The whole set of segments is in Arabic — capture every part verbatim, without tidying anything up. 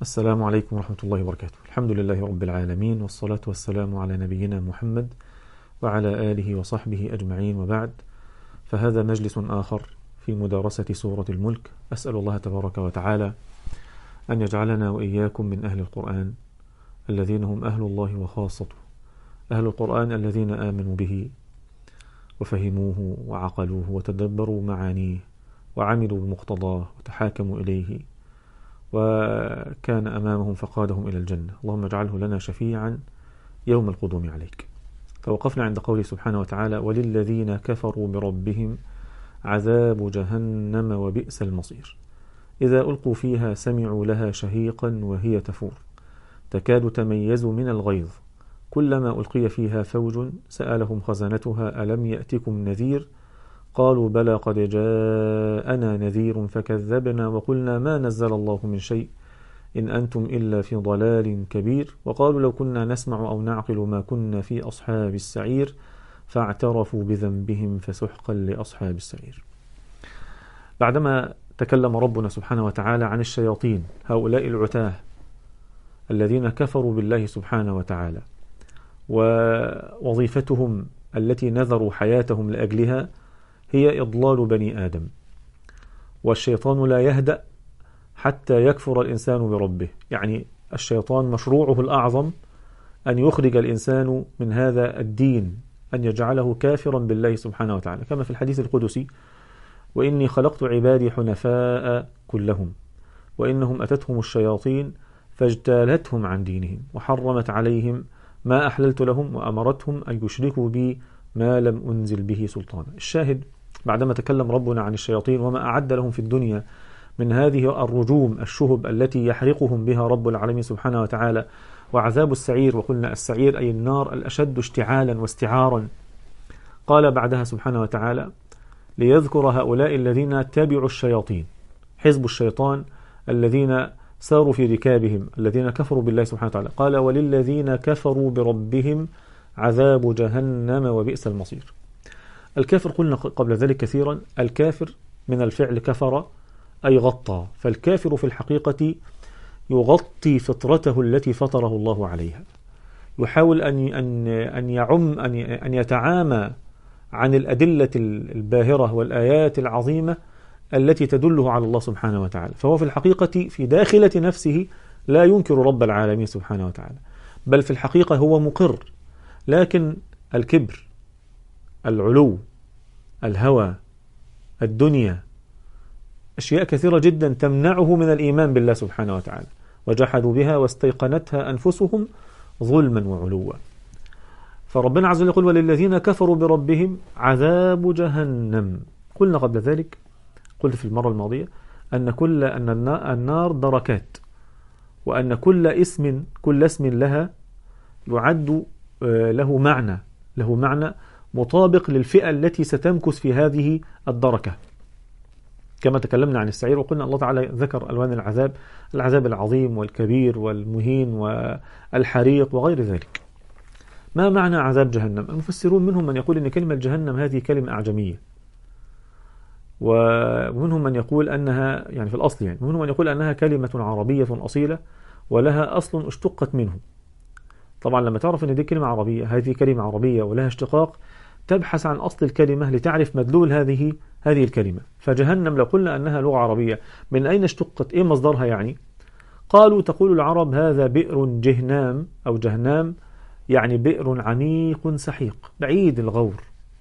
السلام عليكم ورحمة الله وبركاته. الحمد لله رب العالمين، والصلاة والسلام على نبينا محمد وعلى آله وصحبه أجمعين، وبعد، فهذا مجلس آخر في مدارسة سورة الملك. أسأل الله تبارك وتعالى أن يجعلنا وإياكم من أهل القرآن الذين هم أهل الله وخاصته، أهل القرآن الذين آمنوا به وفهموه وعقلوه وتدبروا معانيه وعملوا بمقتضاه وتحاكموا إليه وكان أمامهم فقادهم إلى الجنة. اللهم اجعله لنا شفيعا يوم القدوم عليك. فوقفنا عند قوله سبحانه وتعالى: وللذين كفروا بربهم عذاب جهنم وبئس المصير. إذا ألقوا فيها سمعوا لها شهيقا وهي تفور تكاد تميز من الغيظ كلما ألقي فيها فوج سألهم خزنتها ألم يأتكم نذير قالوا بلى قد جاءنا نذير فكذبنا وقلنا ما نزل الله من شيء إن أنتم إلا في ضلال كبير وقالوا لو كنا نسمع أو نعقل ما كنا في أصحاب السعير فاعترفوا بذنبهم فسحقا لأصحاب السعير. بعدما تكلم ربنا سبحانه وتعالى عن الشياطين، هؤلاء العتاه الذين كفروا بالله سبحانه وتعالى ووظيفتهم التي نذروا حياتهم لأجلها هي إضلال بني آدم، والشيطان لا يهدأ حتى يكفر الإنسان بربه. يعني الشيطان مشروعه الأعظم أن يخرج الإنسان من هذا الدين، أن يجعله كافرا بالله سبحانه وتعالى، كما في الحديث القدسي: وإني خلقت عبادي حنفاء كلهم وإنهم أتتهم الشياطين فاجتالتهم عن دينهم وحرمت عليهم ما أحللت لهم وأمرتهم أن يشركوا بي ما لم أنزل به سلطانا. الشاهد، بعدما تكلم ربنا عن الشياطين وما أعد لهم في الدنيا من هذه الرجوم الشهب التي يحرقهم بها رب العالمين سبحانه وتعالى، وعذاب السعير، وقلنا السعير أي النار الأشد اشتعالا واستعارا، قال بعدها سبحانه وتعالى: ليذكر هؤلاء الذين تبعوا الشياطين، حزب الشيطان الذين ساروا في ركابهم الذين كفروا بالله سبحانه وتعالى. قال: وللذين كفروا بربهم عذاب جهنم وبئس المصير. الكافر قلنا قبل ذلك كثيرا، الكافر من الفعل كفر أي غطى، فالكافر في الحقيقة يغطي فطرته التي فطره الله عليها، يحاول أن أن أن يعم أن أن يتعامى عن الأدلة الباهرة والآيات العظيمة التي تدله على الله سبحانه وتعالى، فهو في الحقيقة في داخلة نفسه لا ينكر رب العالمين سبحانه وتعالى، بل في الحقيقة هو مقر، لكن الكبر، العلو، الهوى، الدنيا، أشياء كثيرة جدا تمنعه من الإيمان بالله سبحانه وتعالى. وجحدوا بها واستيقنتها أنفسهم ظلما وعلوا. فربنا عز وجل يقول: وللذين كفروا بربهم عذاب جهنم. قلنا قبل ذلك، قلت في المرة الماضية، أن كل أن النار دركات، وأن كل اسم كل اسم لها يعد له معنى له معنى مطابق للفئة التي ستمكث في هذه الدركة. كما تكلمنا عن السعير وقلنا الله تعالى ذكر ألوان العذاب، العذاب العظيم والكبير والمهين والحريق وغير ذلك. ما معنى عذاب جهنم؟ المفسرون منهم من يقول أن كلمة جهنم هذه كلمة أعجمية، ومنهم من يقول أنها يعني في الأصل يعني ومنهم من يقول أنها كلمة عربية أصيلة ولها أصل اشتقت منه. طبعا لما تعرف أن دي كلمة عربية، هذه كلمة عربية ولها اشتقاق، تبحث عن أصل الكلمة لتعرف مدلول هذه هذه الكلمة. فجهنم لو قلنا أنها لغة عربية، من أين اشتقت؟ إيه مصدرها يعني؟ قالوا تقول العرب: هذا بئر جهنام أو جهنام، يعني بئر عميق سحيق بعيد الغور.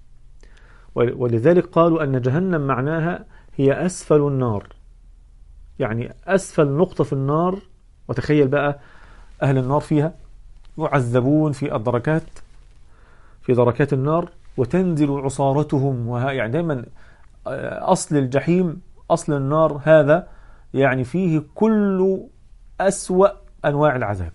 ولذلك قالوا أن جهنم معناها هي أسفل النار، يعني أسفل نقطة في النار. وتخيل بقى أهل النار فيها يعذبون في الدركات في دركات النار، وتنزل عصارتهم، وها يعني دائما أصل الجحيم، أصل النار هذا يعني فيه كل أسوأ أنواع العذاب.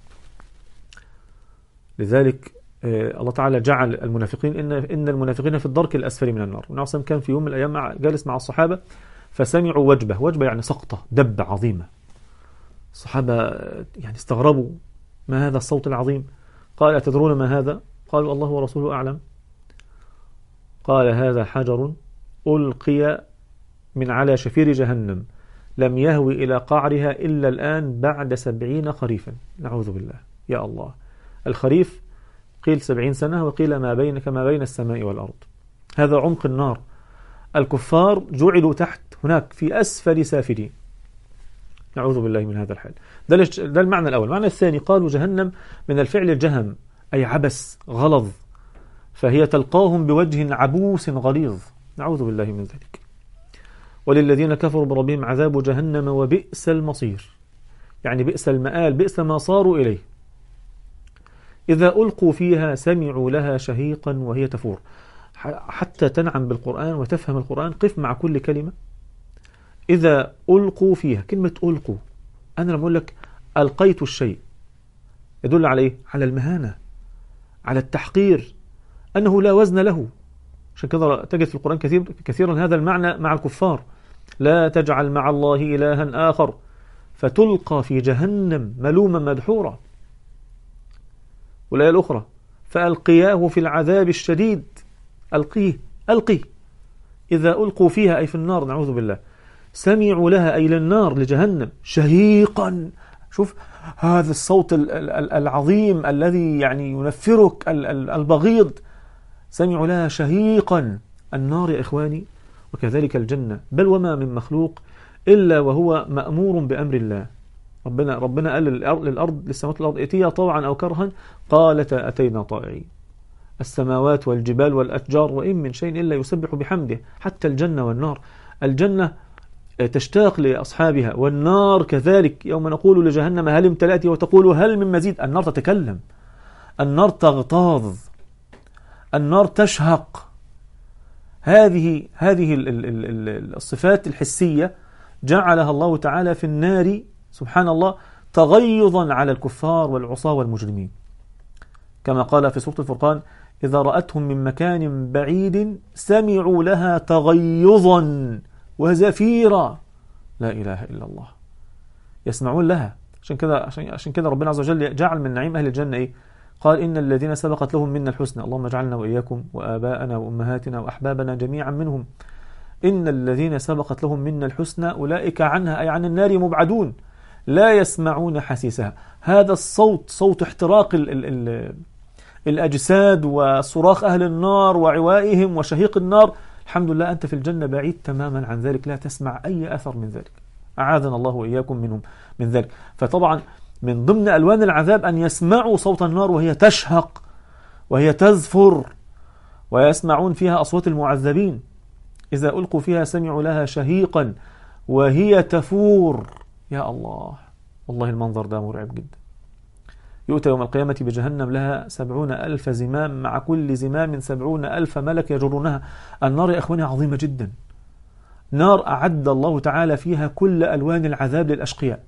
لذلك الله تعالى جعل المنافقين إن إن المنافقين في الدرك الأسفل من النار. والنبي صلى الله عليه وسلم كان في يوم من الأيام مع جالس مع الصحابة فسمعوا وجبة وجبة يعني سقطة، دب عظيمة. الصحابة يعني استغربوا: ما هذا الصوت العظيم؟ قال: أتدرون ما هذا؟ قالوا: الله ورسوله أعلم. قال: هذا حجر ألقي من على شفير جهنم لم يهوي إلى قعرها إلا الآن بعد سبعين خريفا. نعوذ بالله. يا الله. الخريف قيل سبعين سنة، وقيل ما بين كما بين السماء والأرض. هذا عمق النار. الكفار جعلوا تحت هناك في أسفل سافلين. نعوذ بالله من هذا الحال. ده, ده المعنى الأول. المعنى الثاني قالوا جهنم من الفعل الجهم، أي عبس غلظ، فهي تلقاهم بوجه عبوس غليظ. نعوذ بالله من ذلك. وللذين كفروا بربهم عذاب جهنم وبئس المصير، يعني بئس المآل، بئس ما صاروا إليه. إذا ألقوا فيها سمعوا لها شهيقا وهي تفور. حتى تنعم بالقرآن وتفهم القرآن قف مع كل كلمة. إذا ألقوا فيها، كلمة ألقوا، أنا لما أقول لك ألقيت الشيء يدل على إيه؟ على المهانة، على التحقير، أنه لا وزن له. عشان كذا تجد في القرآن كثير كثيرا هذا المعنى مع الكفار: لا تجعل مع الله إلها آخر فتلقى في جهنم ملوما مدحورا. والآية الأخرى: فألقياه في العذاب الشديد. ألقيه، ألقيه. إذا ألقوا فيها أي في النار، نعوذ بالله، سمعوا لها أي للنار لجهنم شهيقا. شوف هذا الصوت العظيم الذي يعني ينفرك البغيض. سمعوا لها شهيقا. النار يا إخواني وكذلك الجنة، بل وما من مخلوق إلا وهو مأمور بأمر الله. ربنا ربنا قال للأرض للسماوات والأرض ائتيا طوعا أو كرها قالتا أتينا طائعين. السماوات والجبال والأشجار وإن من شيء إلا يسبح بحمده. حتى الجنة والنار، الجنة تشتاق لأصحابها، والنار كذلك. يوم نقول لجهنم هل امتلأت وتقول هل من مزيد. النار تتكلم، النار تغتاظ، النار تشهق. هذه هذه الصفات الحسية جعلها الله تعالى في النار سبحان الله تغيظا على الكفار والعصاة والمجرمين، كما قال في سورة الفرقان: إذا رأتهم من مكان بعيد سمعوا لها تغيظا وزفيرا. لا إله إلا الله. يسمعون لها. عشان كذا عشان عشان كذا ربنا عز وجل جعل من نعيم أهل الجنة إيه؟ قال: إن الذين سبقت لهم منا الحسنى. اللهم اجعلنا وإياكم وآباءنا وأمهاتنا وأحبابنا جميعا منهم. إن الذين سبقت لهم منا الحسنى أولئك عنها أي عن النار مبعدون لا يسمعون حسيسها. هذا الصوت صوت احتراق ال ال ال الأجساد وصراخ أهل النار وعوائهم وشهيق النار. الحمد لله أنت في الجنة بعيد تماما عن ذلك، لا تسمع أي أثر من ذلك. أعاذنا الله وإياكم منهم من ذلك. فطبعا من ضمن ألوان العذاب أن يسمعوا صوت النار وهي تشهق وهي تزفر، ويسمعون فيها أصوات المعذبين. إذا ألقوا فيها سمعوا لها شهيقا وهي تفور. يا الله، والله المنظر ده مرعب جدا. يؤتى يوم القيامة بجهنم لها سبعون ألف زمام، مع كل زمام سبعون ألف ملك يجرونها. النار يا إخواني عظيمة جدا. نار أعد الله تعالى فيها كل ألوان العذاب للأشقياء،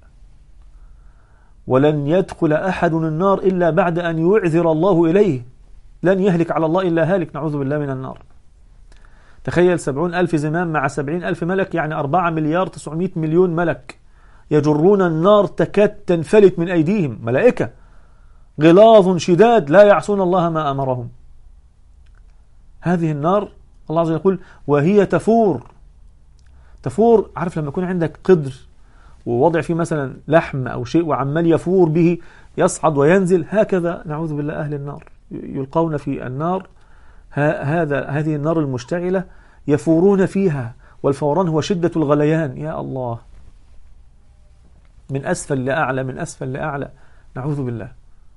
ولن يدخل أحد النار إلا بعد أن يعذر الله إليه. لن يهلك على الله إلا هالك، نعوذ بالله من النار. تخيل سبعون ألف زمام مع سبعين ألف ملك، يعني أربعة مليار تسعمائة مليون ملك يجرون النار تكاد تنفلت من أيديهم. ملائكة غلاظ شداد لا يعصون الله ما أمرهم. هذه النار الله عز وجل يقول وهي تفور. تفور، عارف لما يكون عندك قدر ووضع فيه مثلا لحم أو شيء وعمال يفور به يصعد وينزل، هكذا نعوذ بالله أهل النار يلقون في النار. هذا هذه النار المشتعلة يفورون فيها، والفوران هو شدة الغليان. يا الله، من أسفل لأعلى، من أسفل لأعلى، نعوذ بالله.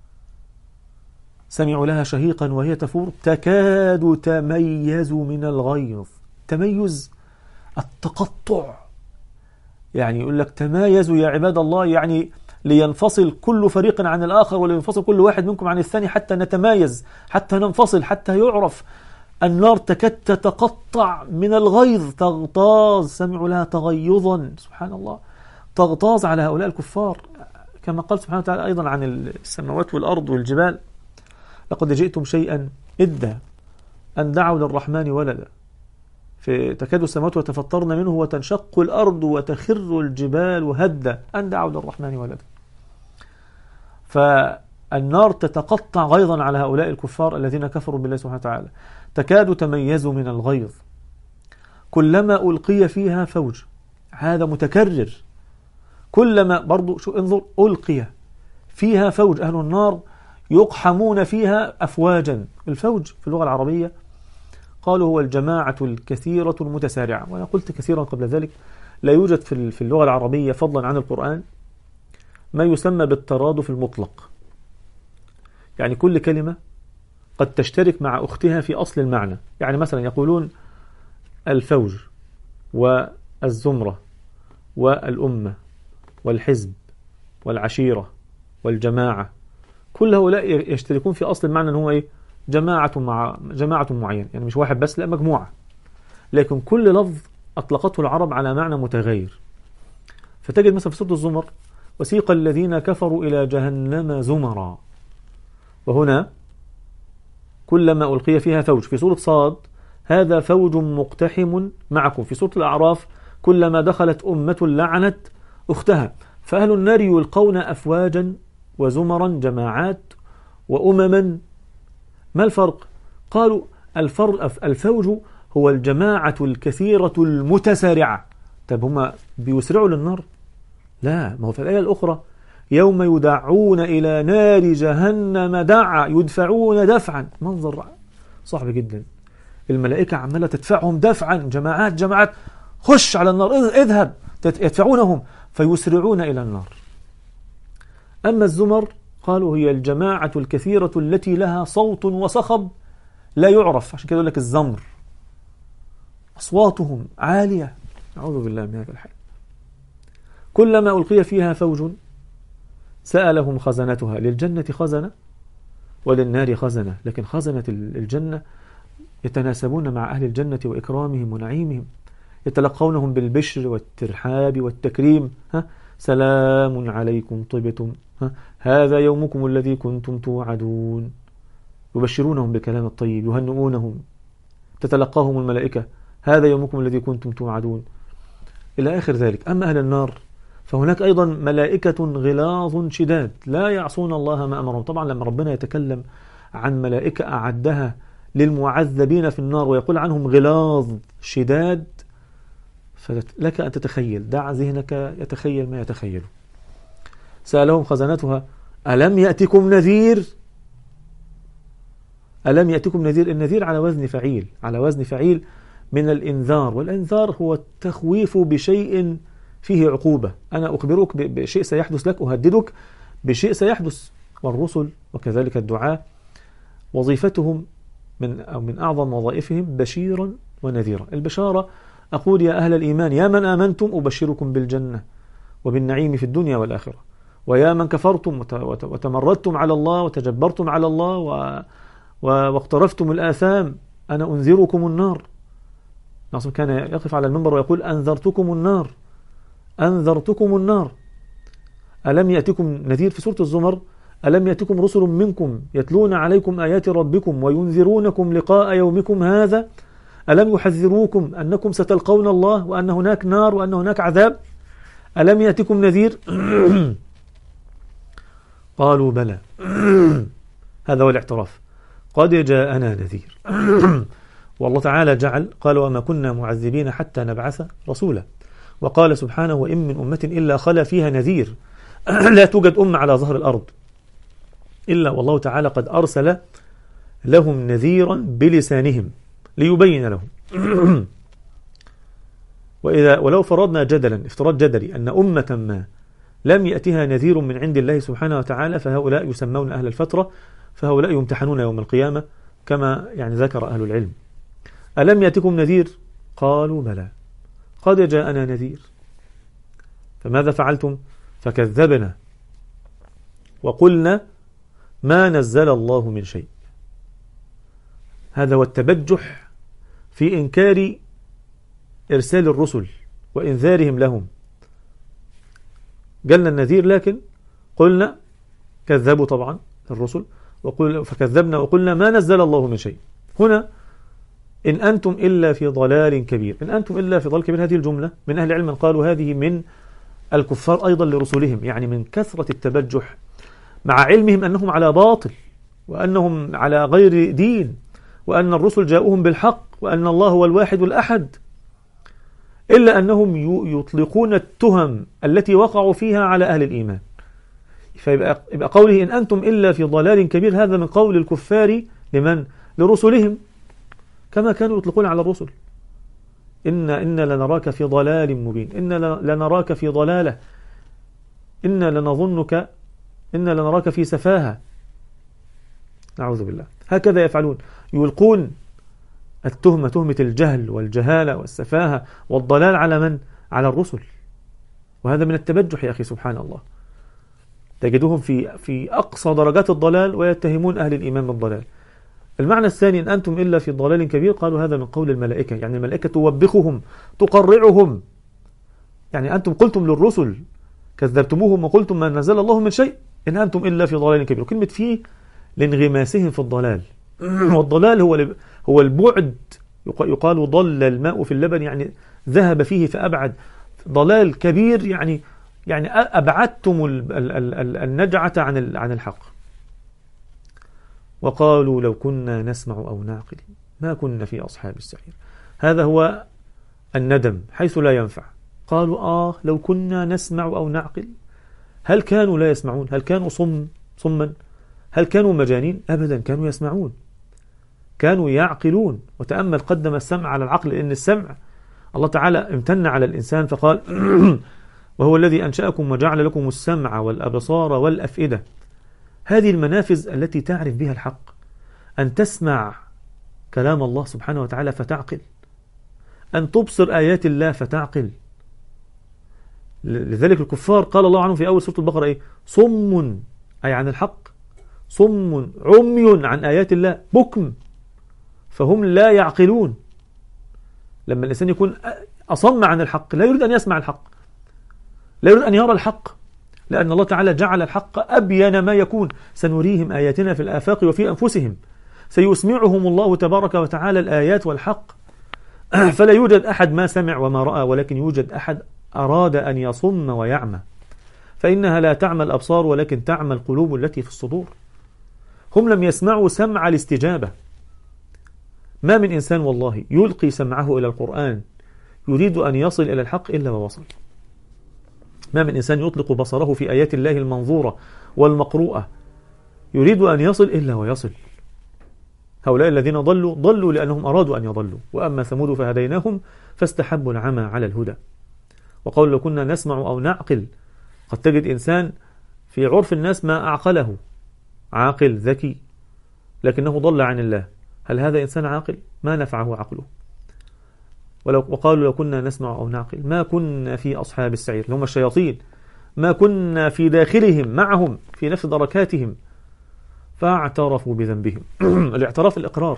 سمعوا لها شهيقا وهي تفور تكاد تميز من الغيظ. تميز التقطع، يعني يقول لك تمايزوا يا عباد الله، يعني لينفصل كل فريق عن الآخر ولينفصل كل واحد منكم عن الثاني حتى نتمايز، حتى ننفصل، حتى يعرف. النار تكاد تتقطع من الغيظ، تغتاظ. سمعوا لها تغيظا، سبحان الله، تغتاظ على هؤلاء الكفار. كما قال سبحانه وتعالى أيضا عن السماوات والأرض والجبال: لقد جئتم شيئا إدا أن دعوا للرحمن ولدا في تكاد السماوات وتفطرن منه وتنشق الأرض وتخر الجبال هدا أن دعوا للرحمن ولدا. فالنار تتقطع غيظا على هؤلاء الكفار الذين كفروا بالله سبحانه وتعالى. تكاد تميز من الغيظ. كلما ألقي فيها فوج هذا متكرر. كلما برضو شو انظر ألقي فيها فوج، أهل النار يقحمون فيها أفواجا. الفوج في اللغة العربية قالوا هو الجماعة الكثيرة المتسارعة، وأنا قلت كثيرا قبل ذلك لا يوجد في اللغة العربية فضلا عن القرآن ما يسمى بالترادف المطلق، يعني كل كلمة قد تشترك مع أختها في أصل المعنى. يعني مثلا يقولون الفوج والزمرة والأمة والحزب والعشيرة والجماعة، كل هؤلاء يشتركون في أصل المعنى أنه إيه؟ جماعة مع جماعة معينة، يعني مش واحد بس، لا مجموعة، لكن كل لفظ أطلقته العرب على معنى متغير. فتجد مثلا في سورة الزمر وسيق الذين كفروا إلى جهنم زمرا، وهنا كلما ألقي فيها فوج. في سورة صاد هذا فوج مقتحم معكم. في سورة الأعراف كلما دخلت أمة لعنت أختها. فأهل النار يلقون أفواجا وزمرا، جماعات وأمما. ما الفرق؟ قالوا الفرق الفوج هو الجماعة الكثيرة المتسارعة. طب هما بيسرعوا للنار؟ لا، ما هو في الآية الأخرى يوم يدعون إلى نار جهنم دعا، يدفعون دفعا. منظر صعب جدا، الملائكة عمالة تدفعهم دفعا، جماعات جماعات، خش على النار، اذهب، يدفعونهم فيسرعون إلى النار. أما الزمر قالوا هي الجماعة الكثيرة التي لها صوت وصخب لا يعرف، عشان كده يقول لك الزمر، أصواتهم عالية. أعوذ بالله من هذا الحال. كلما ألقي فيها فوج سألهم خزنتها، للجنة خزنة وللنار خزنة، لكن خزنة الجنة يتناسبون مع أهل الجنة وإكرامهم ونعيمهم، يتلقونهم بالبشر والترحاب والتكريم. ها سلام عليكم طبتم، ها هذا يومكم الذي كنتم توعدون. يبشرونهم بالكلام الطيب، يهنئونهم، تتلقاهم الملائكة هذا يومكم الذي كنتم توعدون إلى آخر ذلك. أما أهل النار فهناك أيضا ملائكة غلاظ شداد لا يعصون الله ما أمرهم. طبعا لما ربنا يتكلم عن ملائكة أعدها للمعذبين في النار ويقول عنهم غلاظ شداد، فلك أن تتخيل، دع ذهنك يتخيل ما يتخيله. سألهم خزنتها ألم يأتكم نذير؟ ألم يأتكم نذير؟ النذير على وزن فعيل، على وزن فعيل من الإنذار، والإنذار هو التخويف بشيء فيه عقوبة. أنا أخبرك بشيء سيحدث لك، أهددك بشيء سيحدث. والرسل وكذلك الدعاء وظيفتهم من أو من أعظم وظائفهم بشيرا ونذيرا. البشارة أقول يا أهل الإيمان، يا من آمنتم أبشركم بالجنة وبالنعيم في الدنيا والآخرة، ويا من كفرتم وتمردتم على الله وتجبرتم على الله واقترفتم الآثام أنا أنذركم النار. ناصر كان يقف على المنبر ويقول أنذرتكم النار، أنذرتكم النار. ألم يأتكم نذير؟ في سورة الزمر ألم يأتكم رسل منكم يتلون عليكم آيات ربكم وينذرونكم لقاء يومكم هذا، ألم يحذروكم أنكم ستلقون الله وأن هناك نار وأن هناك عذاب؟ ألم يأتكم نذير؟ قالوا بلى. هذا هو الاعتراف، قد جاءنا نذير. والله تعالى جعل قال وما كنا معذبين حتى نبعث رسولا، وقال سبحانه وإن من أمة إلا خلا فيها نذير. لا توجد أمة على ظهر الأرض إلا والله تعالى قد أرسل لهم نذيرا بلسانهم ليبين لهم. وإذا ولو فرضنا جدلا افتراض جدلي أن أمة ما لم يأتها نذير من عند الله سبحانه وتعالى فهؤلاء يسمون أهل الفترة، فهؤلاء يمتحنون يوم القيامة كما يعني ذكر أهل العلم. ألم يأتكم نذير؟ قالوا بلى قد جاءنا نذير. فماذا فعلتم؟ فكذبنا وقلنا ما نزل الله من شيء. هذا هو التبجح في إنكار إرسال الرسل وإنذارهم لهم. قالنا النذير لكن قلنا كذبوا طبعا الرسل، وقل فكذبنا وقلنا ما نزل الله من شيء. هنا إن أنتم إلا في ضلال كبير، إن أنتم إلا في ضلال كبير، هذه الجملة من أهل العلم قالوا هذه من الكفار أيضا لرسلهم، يعني من كثرة التبجح مع علمهم أنهم على باطل وأنهم على غير دين وأن الرسل جاءوهم بالحق وأن الله هو الواحد الأحد. إلا أنهم يطلقون التهم التي وقعوا فيها على أهل الإيمان. فيبقى يبقى قوله إن أنتم إلا في ضلال كبير، هذا من قول الكفار لمن؟ لرسلهم، كما كانوا يطلقون على الرسل. إن إن لنراك في ضلال مبين، إن لنراك في ضلالة، إن لنظنك، إن لنراك في سفاهة. نعوذ بالله. هكذا يفعلون، يلقون التهمة، تهمة الجهل والجهالة والسفاهة والضلال على من؟ على الرسل. وهذا من التبجح يا أخي، سبحان الله. تجدهم في في أقصى درجات الضلال ويتهمون أهل الإيمان بالضلال. المعنى الثاني إن أنتم إلا في ضلال كبير، قالوا هذا من قول الملائكة، يعني الملائكة توبخهم تقرعهم. يعني أنتم قلتم للرسل كذبتموهم وقلتم ما نزل الله من شيء، إن أنتم إلا في ضلال كبير. كلمة فيه لانغماسهم في الضلال، والضلال هو هو البعد. يقال ضل الماء في اللبن، يعني ذهب فيه فأبعد. ضلال كبير يعني يعني أبعدتم النجعة عن عن الحق. وقالوا لو كنا نسمع أو نعقل ما كنا في أصحاب السعير. هذا هو الندم حيث لا ينفع. قالوا آه لو كنا نسمع أو نعقل. هل كانوا لا يسمعون؟ هل كانوا صم صما؟ هل كانوا مجانين؟ أبدا، كانوا يسمعون، كانوا يعقلون. وتأمل، قدم السمع على العقل، لأن السمع الله تعالى امتن على الإنسان فقال وهو الذي أنشأكم وجعل لكم السمع والأبصار والأفئدة. هذه المنافذ التي تعرف بها الحق، أن تسمع كلام الله سبحانه وتعالى فتعقل، أن تبصر آيات الله فتعقل. لذلك الكفار قال الله عنهم في أول سورة البقرة إيه؟ صم، أي عن الحق، صم عمي عن آيات الله، بكم، فهم لا يعقلون. لما الإنسان يكون أصم عن الحق لا يريد أن يسمع الحق، لا يريد أن يرى الحق، لأن الله تعالى جعل الحق أبين ما يكون. سنريهم آياتنا في الآفاق وفي أنفسهم، سيسمعهم الله تبارك وتعالى الآيات والحق. فلا يوجد أحد ما سمع وما رأى، ولكن يوجد أحد أراد أن يصم ويعمى، فإنها لا تعمى الأبصار ولكن تعمى القلوب التي في الصدور. هم لم يسمعوا سمع الاستجابة. ما من إنسان والله يلقي سمعه إلى القرآن يريد أن يصل إلى الحق إلا ووصل. ما من إنسان يطلق بصره في آيات الله المنظورة والمقروءة يريد أن يصل إلا ويصل. هؤلاء الذين ضلوا ضلوا لأنهم أرادوا أن يضلوا، وأما ثمود فهديناهم فاستحبوا العمى على الهدى. وقالوا لو كنا نسمع أو نعقل. قد تجد إنسان في عرف الناس ما أعقله، عاقل ذكي، لكنه ضل عن الله. هل هذا إنسان عاقل؟ ما نفعه عقله. ولو وقالوا لو كنا نسمع أو نعقل ما كنا في أصحاب السعير، اللي هم الشياطين، ما كنا في داخلهم معهم في نفس دركاتهم. فاعترفوا بذنبهم. الاعتراف الإقرار،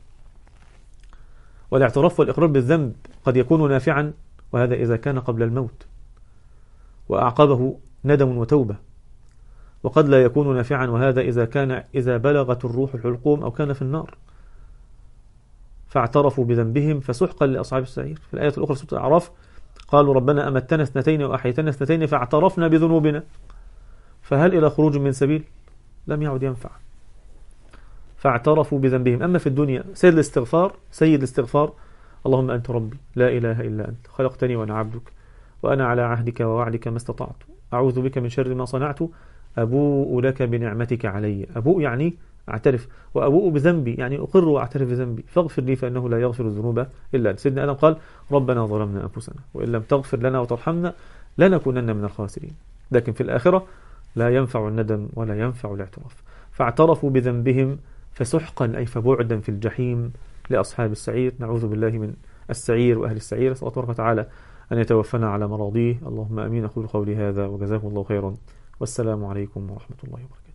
والاعتراف والإقرار بالذنب قد يكون نافعا، وهذا إذا كان قبل الموت وأعقبه ندم وتوبة، وقد لا يكون نافعا، وهذا إذا كان إذا بلغت الروح الحلقوم أو كان في النار. فاعترفوا بذنبهم فسحقا لأصحاب السعير. في الآية الأخرى سورة الأعراف قالوا ربنا أمتنا اثنتين وأحيتنا اثنتين فاعترفنا بذنوبنا فهل إلى خروج من سبيل؟ لم يعد ينفع. فاعترفوا بذنبهم. أما في الدنيا سيد الاستغفار، سيد الاستغفار اللهم أنت ربي لا إله إلا أنت خلقتني وأنا عبدك وأنا على عهدك ووعدك ما استطعت أعوذ بك من شر ما صنعت أبوء لك بنعمتك علي. أبوء يعني أعترف، وأبوء بذنبي يعني أقر وأعترف بذنبي فاغفر لي فإنه لا يغفر الذنوب إلا أنت. سيدنا آدم قال ربنا ظلمنا أنفسنا وإن لم تغفر لنا وترحمنا لنكونن من الخاسرين. لكن في الآخرة لا ينفع الندم ولا ينفع الاعتراف. فاعترفوا بذنبهم فسحقا أي فبعدا في الجحيم لأصحاب السعير. نعوذ بالله من السعير وأهل السعير. أسأل الله تعالى أن يتوفنا على مراضيه. اللهم أمين. أقول قولي هذا وجزاكم الله خيرا، والسلام عليكم ورحمة الله وبركاته.